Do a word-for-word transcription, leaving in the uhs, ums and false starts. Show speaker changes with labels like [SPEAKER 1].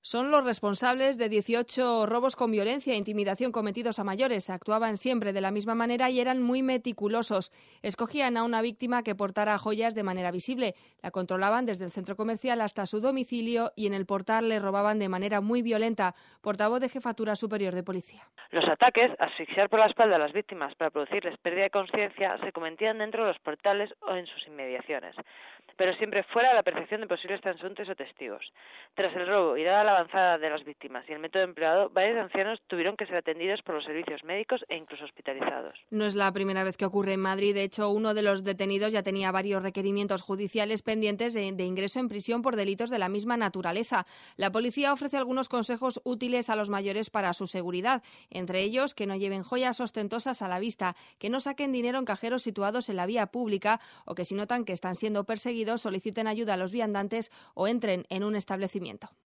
[SPEAKER 1] Son los responsables de dieciocho robos con violencia e intimidación cometidos a mayores. Actuaban siempre de la misma manera y eran muy meticulosos. Escogían a una víctima que portara joyas de manera visible. La controlaban desde el centro comercial hasta su domicilio y en el portal le robaban de manera muy violenta. Portavoz de Jefatura Superior de Policía.
[SPEAKER 2] Los ataques, asfixiar por la espalda a las víctimas para producirles pérdida de conciencia, se cometían dentro de los portales o en sus inmediaciones, pero siempre fuera de la percepción de posibles transeúntes o testigos. Tras el robo y dada la avanzada de las víctimas y el método empleado, varios ancianos tuvieron que ser atendidos por los servicios médicos e incluso hospitalizados.
[SPEAKER 1] No es la primera vez que ocurre en Madrid. De hecho, uno de los detenidos ya tenía varios requerimientos judiciales pendientes de, de ingreso en prisión por delitos de la misma naturaleza. La policía ofrece algunos consejos útiles a los mayores para su seguridad, entre ellos que no lleven joyas ostentosas a la vista, que no saquen dinero en cajeros situados en la vía pública o que si notan que están siendo perseguidos soliciten ayuda a los viandantes o entren en un establecimiento.